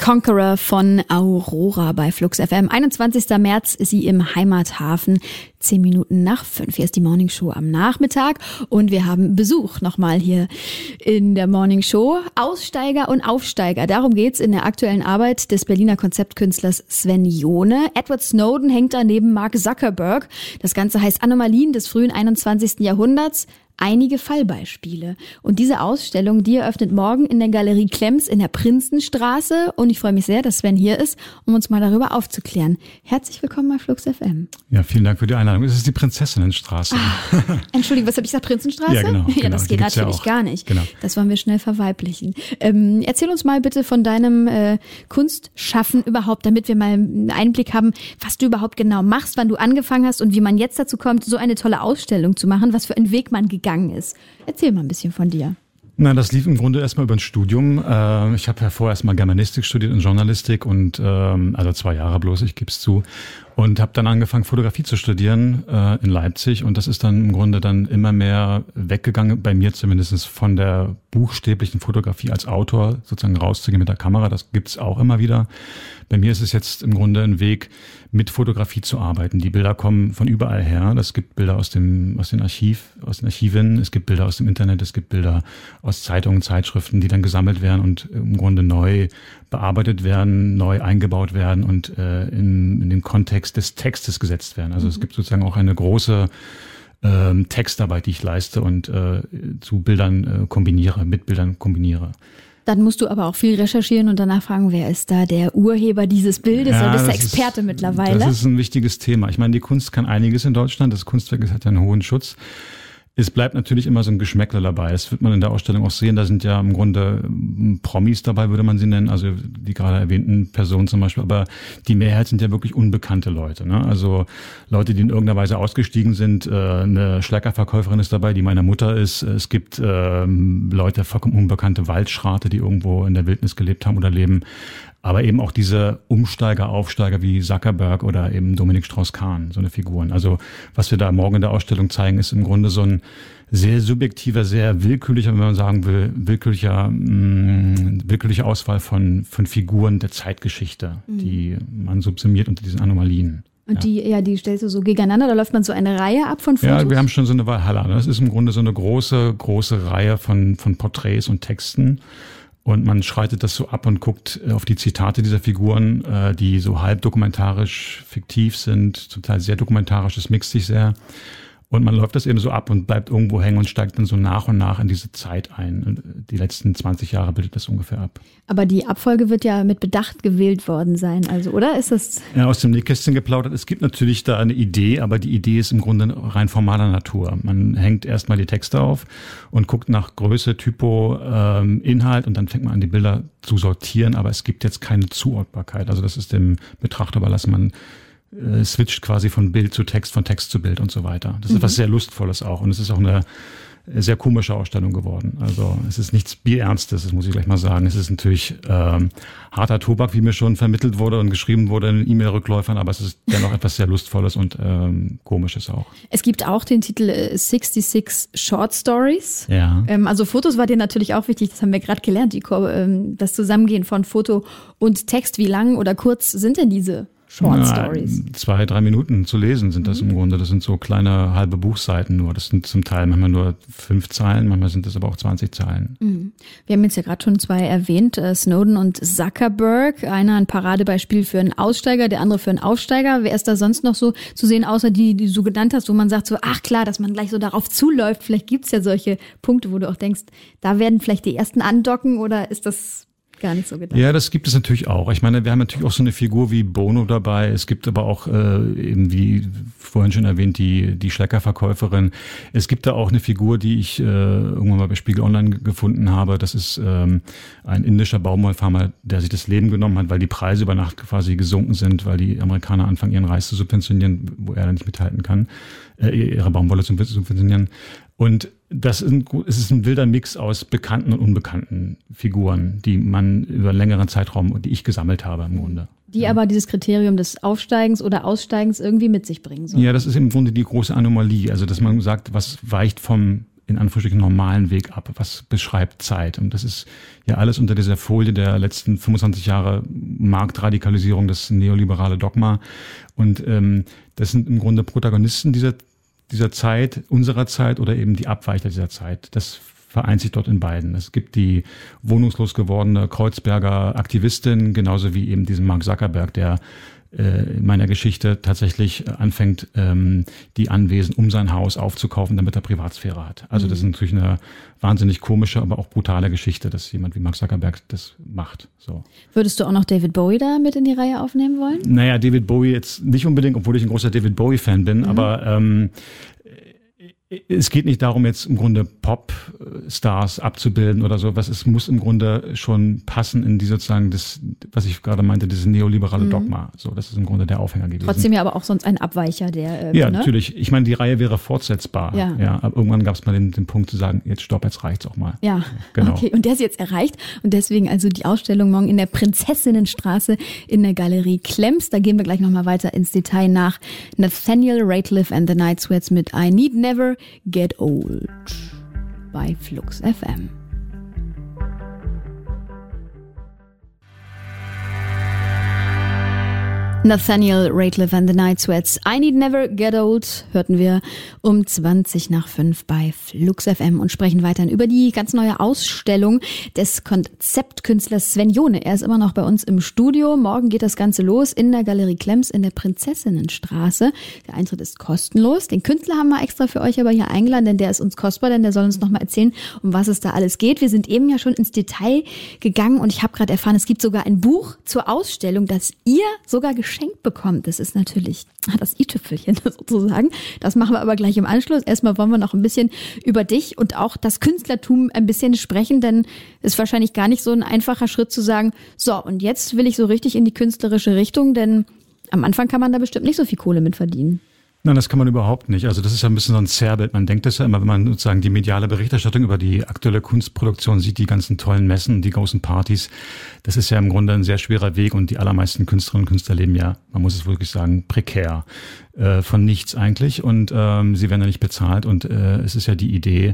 Conqueror von Aurora bei Flux FM. 21. März ist sie im Heimathafen. 10 Minuten nach 5. Hier ist die Morning Show am Nachmittag und wir haben Besuch nochmal hier in der Morning Show. Aussteiger und Aufsteiger, darum geht's in der aktuellen Arbeit des Berliner Konzeptkünstlers Sven Jone. Edward Snowden hängt da neben Mark Zuckerberg. Das Ganze heißt Anomalien des frühen 21. Jahrhunderts. Einige Fallbeispiele. Und diese Ausstellung, die eröffnet morgen in der Galerie Klemms in der Prinzenstraße. Und ich freue mich sehr, dass Sven hier ist, um uns mal darüber aufzuklären. Herzlich willkommen bei Flux FM. Ja, vielen Dank für die Einladung. Es ist die Prinzessinnenstraße. Entschuldigung, was habe ich gesagt? Prinzenstraße? Ja, genau. Ja, das geht natürlich gar nicht. Genau. Das wollen wir schnell verweiblichen. Erzähl uns mal bitte von deinem Kunstschaffen überhaupt, damit wir mal einen Einblick haben, was du überhaupt genau machst, wann du angefangen hast und wie man jetzt dazu kommt, so eine tolle Ausstellung zu machen, was für einen Weg man gegangen ist. Erzähl mal ein bisschen von dir. Na, das lief im Grunde erstmal über ein Studium. Ich habe ja vorher erstmal Germanistik studiert und Journalistik und also 2 Jahre bloß, ich gebe es zu. Und habe dann angefangen, Fotografie zu studieren in Leipzig. Und das ist dann im Grunde dann immer mehr weggegangen, bei mir zumindest von der buchstäblichen Fotografie als Autor sozusagen rauszugehen mit der Kamera. Das gibt's auch immer wieder. Bei mir ist es jetzt im Grunde ein Weg, mit Fotografie zu arbeiten. Die Bilder kommen von überall her. Es gibt Bilder aus den Archiven, es gibt Bilder aus dem Internet, es gibt Bilder aus Zeitungen, Zeitschriften, die dann gesammelt werden und im Grunde neu bearbeitet werden, neu eingebaut werden und in den Kontext des Textes gesetzt werden. Also es gibt sozusagen auch eine große Textarbeit, die ich leiste und zu Bildern mit Bildern kombiniere. Dann musst du aber auch viel recherchieren und danach fragen, wer ist da der Urheber dieses Bildes? Ja, du bist der Experte mittlerweile. Das ist ein wichtiges Thema. Ich meine, die Kunst kann einiges in Deutschland. Das Kunstwerk hat ja einen hohen Schutz. Es bleibt natürlich immer so ein Geschmäckler dabei. Das wird man in der Ausstellung auch sehen. Da sind ja im Grunde Promis dabei, würde man sie nennen. Also die gerade erwähnten Personen zum Beispiel. Aber die Mehrheit sind ja wirklich unbekannte Leute, ne? Also Leute, die in irgendeiner Weise ausgestiegen sind. Eine Schleckerverkäuferin ist dabei, die meine Mutter ist. Es gibt Leute, vollkommen unbekannte Waldschrate, die irgendwo in der Wildnis gelebt haben oder leben. Aber eben auch diese Umsteiger, Aufsteiger wie Zuckerberg oder eben Dominik Strauss-Kahn, so eine Figuren. Also was wir da morgen in der Ausstellung zeigen, ist im Grunde so ein sehr subjektiver, sehr willkürlicher, wenn man sagen will, willkürlicher Auswahl von Figuren der Zeitgeschichte, die man subsumiert unter diesen Anomalien. Und die stellst du so gegeneinander, da läuft man so eine Reihe ab von Fotos? Ja, wir haben schon so eine Valhalla. Das ist im Grunde so eine große Reihe von Porträts und Texten. Und man schreitet das so ab und guckt auf die Zitate dieser Figuren, die so halb dokumentarisch fiktiv sind, zum Teil sehr dokumentarisch, das mixt sich sehr. Und man läuft das eben so ab und bleibt irgendwo hängen und steigt dann so nach und nach in diese Zeit ein. Und die letzten 20 Jahre bildet das ungefähr ab. Aber die Abfolge wird ja mit Bedacht gewählt worden sein, also, oder? Ist das? Ja, aus dem Nähkästchen geplaudert. Es gibt natürlich da eine Idee, aber die Idee ist im Grunde rein formaler Natur. Man hängt erstmal die Texte auf und guckt nach Größe, Typo, Inhalt und dann fängt man an, die Bilder zu sortieren. Aber es gibt jetzt keine Zuordbarkeit. Also das ist dem Betrachter überlassen. Man switcht quasi von Bild zu Text, von Text zu Bild und so weiter. Das ist was sehr Lustvolles auch. Und es ist auch eine sehr komische Ausstellung geworden. Also es ist nichts Bierernstes, das muss ich gleich mal sagen. Es ist natürlich harter Tobak, wie mir schon vermittelt wurde und geschrieben wurde in E-Mail-Rückläufern, aber es ist dennoch etwas sehr Lustvolles und Komisches auch. Es gibt auch den Titel 66 Short Stories. Ja. Also Fotos war dir natürlich auch wichtig, das haben wir gerade gelernt, das Zusammengehen von Foto und Text. Wie lang oder kurz sind denn diese Short Stories? 2-3 Minuten zu lesen sind das im Grunde. Das sind so kleine halbe Buchseiten nur. Das sind zum Teil manchmal nur 5 Zeilen, manchmal sind das aber auch 20 Zeilen. Wir haben jetzt ja gerade schon 2 erwähnt, Snowden und Zuckerberg. Einer ein Paradebeispiel für einen Aussteiger, der andere für einen Aufsteiger. Wer ist da sonst noch so zu sehen, außer die du so genannt hast, wo man sagt so, ach klar, dass man gleich so darauf zuläuft. Vielleicht gibt's ja solche Punkte, wo du auch denkst, da werden vielleicht die ersten andocken, oder ist das gar nicht so gedacht? Ja, das gibt es natürlich auch. Ich meine, wir haben natürlich auch so eine Figur wie Bono dabei. Es gibt aber auch eben, wie vorhin schon erwähnt, die Schleckerverkäuferin. Es gibt da auch eine Figur, die ich irgendwann mal bei Spiegel Online gefunden habe. Das ist ein indischer Baumwollfarmer, der sich das Leben genommen hat, weil die Preise über Nacht quasi gesunken sind, weil die Amerikaner anfangen, ihren Reis zu subventionieren, wo er dann nicht mithalten kann, ihre Baumwolle zu subventionieren. Und es ist ein wilder Mix aus bekannten und unbekannten Figuren, die man über einen längeren Zeitraum, die ich gesammelt habe im Grunde. Die aber dieses Kriterium des Aufsteigens oder Aussteigens irgendwie mit sich bringen sollen. Ja, das ist im Grunde die große Anomalie. Also, dass man sagt, was weicht vom in Anführungsstrichen normalen Weg ab? Was beschreibt Zeit? Und das ist ja alles unter dieser Folie der letzten 25 Jahre Marktradikalisierung, das neoliberale Dogma. Und das sind im Grunde Protagonisten dieser Zeit, unserer Zeit oder eben die Abweicher dieser Zeit. Das vereint sich dort in beiden. Es gibt die wohnungslos gewordene Kreuzberger Aktivistin, genauso wie eben diesen Mark Zuckerberg, der in meiner Geschichte tatsächlich anfängt, die Anwesen um sein Haus aufzukaufen, damit er Privatsphäre hat. Also das ist natürlich eine wahnsinnig komische, aber auch brutale Geschichte, dass jemand wie Mark Zuckerberg das macht. So. Würdest du auch noch David Bowie da mit in die Reihe aufnehmen wollen? Naja, David Bowie jetzt nicht unbedingt, obwohl ich ein großer David Bowie-Fan bin, aber es geht nicht darum, jetzt im Grunde Popstars abzubilden oder so. Es muss im Grunde schon passen in die sozusagen das, was ich gerade meinte, dieses neoliberale Dogma. So, das ist im Grunde der Aufhänger gewesen. Trotzdem ja aber auch sonst ein Abweicher, der. Ja, natürlich. Ich meine, die Reihe wäre fortsetzbar. Ja, aber irgendwann gab es mal den Punkt zu sagen, jetzt stopp, jetzt reicht's auch mal. Ja, genau. Okay. Und der ist jetzt erreicht. Und deswegen also die Ausstellung morgen in der Prinzessinnenstraße in der Galerie Klemms. Da gehen wir gleich nochmal weiter ins Detail nach Nathaniel Rateliff and the Night Sweats mit I Need Never Get Old bei Flux FM. Nathaniel Rateliff and the Night Sweats. I Need Never Get Old hörten wir um 5:20 bei Flux FM und sprechen weiterhin über die ganz neue Ausstellung des Konzeptkünstlers Sven Jone. Er ist immer noch bei uns im Studio. Morgen geht das Ganze los in der Galerie Klemms in der Prinzessinnenstraße. Der Eintritt ist kostenlos. Den Künstler haben wir extra für euch aber hier eingeladen, denn der ist uns kostbar, denn der soll uns nochmal erzählen, um was es da alles geht. Wir sind eben ja schon ins Detail gegangen und ich habe gerade erfahren, es gibt sogar ein Buch zur Ausstellung, das ihr sogar geschenkt bekommt. Das ist natürlich das i-Tüpfelchen sozusagen. Das machen wir aber gleich im Anschluss. Erstmal wollen wir noch ein bisschen über dich und auch das Künstlertum ein bisschen sprechen, denn es ist wahrscheinlich gar nicht so ein einfacher Schritt zu sagen, so und jetzt will ich so richtig in die künstlerische Richtung, denn am Anfang kann man da bestimmt nicht so viel Kohle mit verdienen. Nein, das kann man überhaupt nicht. Also das ist ja ein bisschen so ein Zerrbild. Man denkt das ja immer, wenn man sozusagen die mediale Berichterstattung über die aktuelle Kunstproduktion sieht, die ganzen tollen Messen, die großen Partys. Das ist ja im Grunde ein sehr schwerer Weg und die allermeisten Künstlerinnen und Künstler leben ja, man muss es wirklich sagen, prekär. Von nichts eigentlich und sie werden ja nicht bezahlt und es ist ja die Idee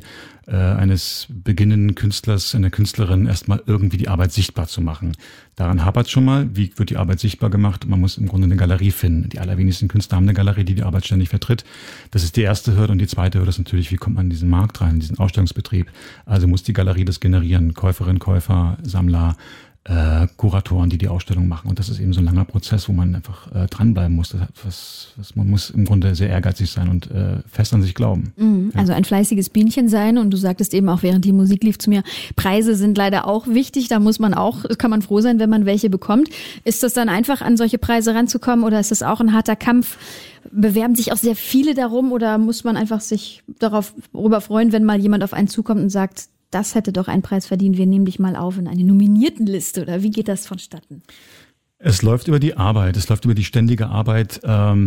eines beginnenden Künstlers, einer Künstlerin erstmal irgendwie die Arbeit sichtbar zu machen. Daran hapert schon mal, wie wird die Arbeit sichtbar gemacht? Man muss im Grunde eine Galerie finden. Die allerwenigsten Künstler haben eine Galerie, die Arbeit ständig vertritt. Das ist die erste Hürde und die zweite Hürde ist natürlich, wie kommt man in diesen Markt rein, in diesen Ausstellungsbetrieb? Also muss die Galerie das generieren, Käuferinnen, Käufer, Sammler, Kuratoren, die Ausstellung machen. Und das ist eben so ein langer Prozess, wo man einfach dranbleiben muss. Man muss im Grunde sehr ehrgeizig sein und fest an sich glauben. Also ein fleißiges Bienchen sein. Und du sagtest eben auch, während die Musik lief zu mir, Preise sind leider auch wichtig. Da kann man froh sein, wenn man welche bekommt. Ist das dann einfach, an solche Preise ranzukommen oder ist das auch ein harter Kampf? Bewerben sich auch sehr viele darum oder muss man einfach sich darüber freuen, wenn mal jemand auf einen zukommt und sagt, das hätte doch einen Preis verdient, wir nehmen dich mal auf in eine Nominiertenliste oder wie geht das vonstatten? Es läuft über die Arbeit, es läuft über die ständige Arbeit,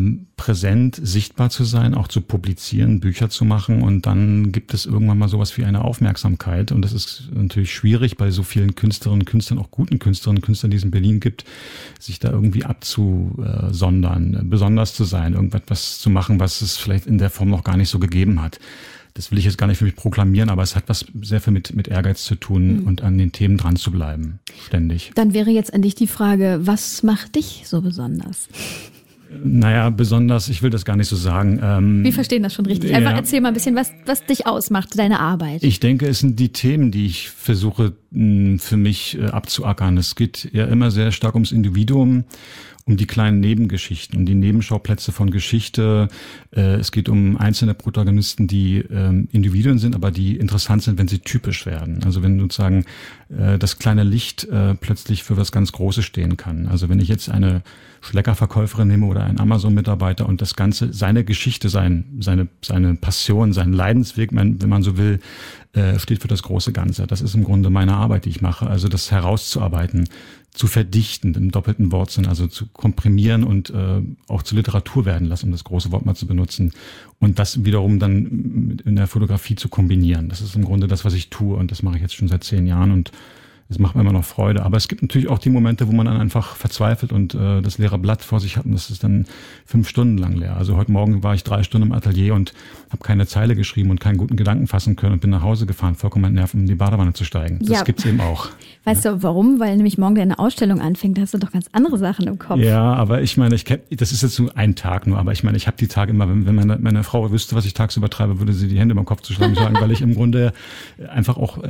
präsent, sichtbar zu sein, auch zu publizieren, Bücher zu machen und dann gibt es irgendwann mal sowas wie eine Aufmerksamkeit und das ist natürlich schwierig bei so vielen Künstlerinnen und Künstlern, auch guten Künstlerinnen und Künstlern, die es in Berlin gibt, sich da irgendwie abzusondern, besonders zu sein, irgendwas zu machen, was es vielleicht in der Form noch gar nicht so gegeben hat. Das will ich jetzt gar nicht für mich proklamieren, aber es hat sehr viel mit Ehrgeiz zu tun und an den Themen dran zu bleiben, ständig. Dann wäre jetzt an dich die Frage, was macht dich so besonders? Naja, besonders, ich will das gar nicht so sagen. Wir verstehen das schon richtig. Einfach erzähl mal ein bisschen, was dich ausmacht, deine Arbeit. Ich denke, es sind die Themen, die ich versuche für mich abzuackern. Es geht ja immer sehr stark ums Individuum, um die kleinen Nebengeschichten, um die Nebenschauplätze von Geschichte. Es geht um einzelne Protagonisten, die Individuen sind, aber die interessant sind, wenn sie typisch werden. Also wenn sozusagen das kleine Licht plötzlich für was ganz Großes stehen kann. Also wenn ich jetzt eine Schleckerverkäuferin nehme oder einen Amazon-Mitarbeiter und das Ganze, seine Geschichte, seine Passion, sein Leidensweg, wenn man so will, steht für das große Ganze. Das ist im Grunde meine Arbeit, die ich mache. Also das herauszuarbeiten, zu verdichten, im doppelten Wortsinn, also zu komprimieren und auch zur Literatur werden lassen, um das große Wort mal zu benutzen. Und das wiederum dann in der Fotografie zu kombinieren. Das ist im Grunde das, was ich tue und das mache ich jetzt schon seit 10 Jahren und Das macht mir immer noch Freude. Aber es gibt natürlich auch die Momente, wo man dann einfach verzweifelt und das leere Blatt vor sich hat und das ist dann 5 Stunden lang leer. Also heute Morgen war ich 3 Stunden im Atelier und habe keine Zeile geschrieben und keinen guten Gedanken fassen können und bin nach Hause gefahren, vollkommen entnervt, um in die Badewanne zu steigen. Das gibt's eben auch. Weißt du warum? Weil nämlich morgen deine Ausstellung anfängt, da hast du doch ganz andere Sachen im Kopf. Ja, aber ich meine, das ist jetzt so ein Tag nur, aber ich meine, ich habe die Tage immer, wenn meine Frau wüsste, was ich tagsüber treibe, würde sie die Hände über den Kopf zuschlagen, weil ich im Grunde einfach auch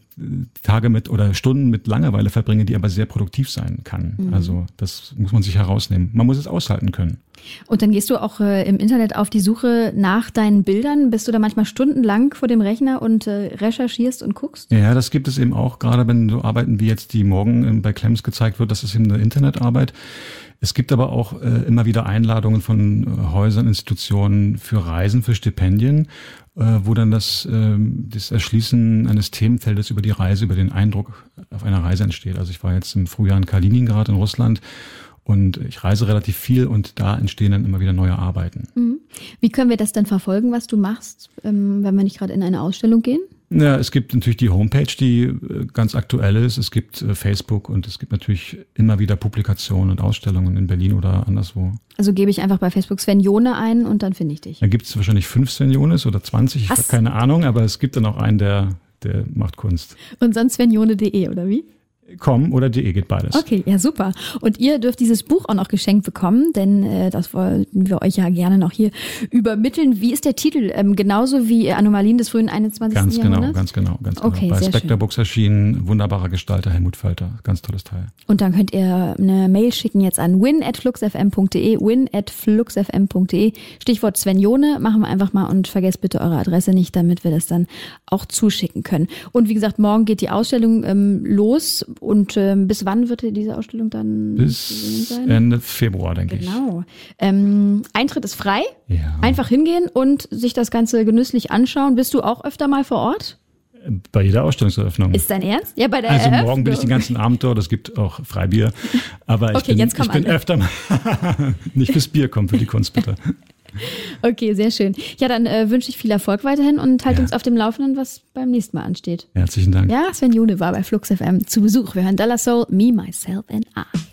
Tage oder Stunden mit Langeweile verbringe, die aber sehr produktiv sein kann. Mhm. Also das muss man sich herausnehmen. Man muss es aushalten können. Und dann gehst du auch im Internet auf die Suche nach deinen Bildern? Bist du da manchmal stundenlang vor dem Rechner und recherchierst und guckst? Ja, das gibt es eben auch, gerade wenn so Arbeiten wie jetzt, die morgen bei Klemms gezeigt wird, das ist eben eine Internetarbeit. Es gibt aber auch immer wieder Einladungen von Häusern, Institutionen für Reisen, für Stipendien, wo dann das Erschließen eines Themenfeldes über die Reise, über den Eindruck auf einer Reise entsteht. Also ich war jetzt im Frühjahr in Kaliningrad in Russland und ich reise relativ viel und da entstehen dann immer wieder neue Arbeiten. Mhm. Wie können wir das denn verfolgen, was du machst, wenn wir nicht gerade in eine Ausstellung gehen? Ja, es gibt natürlich die Homepage, die ganz aktuell ist. Es gibt Facebook und es gibt natürlich immer wieder Publikationen und Ausstellungen in Berlin oder anderswo. Also gebe ich einfach bei Facebook Sven Jone ein und dann finde ich dich. Da gibt es wahrscheinlich 5 Sven Jones oder 20, ich habe keine Ahnung, aber es gibt dann auch einen, der macht Kunst. Und sonst svenjone.de oder wie? .com oder .de geht beides. Okay, ja super. Und ihr dürft dieses Buch auch noch geschenkt bekommen, denn das wollten wir euch ja gerne noch hier übermitteln. Wie ist der Titel? Genauso wie Anomalien des frühen 21. Jahrhunderts? Ganz genau. Okay, bei sehr Spectre schön. Books erschienen, wunderbarer Gestalter Helmut Völter. Ganz tolles Teil. Und dann könnt ihr eine Mail schicken jetzt an win@fluxfm.de, win@fluxfm.de. Stichwort Sven Jone, machen wir einfach mal und vergesst bitte eure Adresse nicht, damit wir das dann auch zuschicken können. Und wie gesagt, morgen geht die Ausstellung los. Und bis wann wird diese Ausstellung dann bis sein? Ende Februar, denke ich. Genau. Eintritt ist frei. Ja. Einfach hingehen und sich das Ganze genüsslich anschauen. Bist du auch öfter mal vor Ort? Bei jeder Ausstellungseröffnung. Ist dein Ernst? Ja, bei der Also Eröffnung. morgen bin ich den ganzen Abend dort, es gibt auch Freibier. Aber ich bin öfter mal nicht fürs Bier, kommt für die Kunst bitte. Okay, sehr schön. Ja, dann wünsche ich viel Erfolg weiterhin und halt uns auf dem Laufenden, was beim nächsten Mal ansteht. Herzlichen Dank. Ja, Sven Jone war bei Flux FM zu Besuch. Wir hören De La Soul, Me, Myself and I.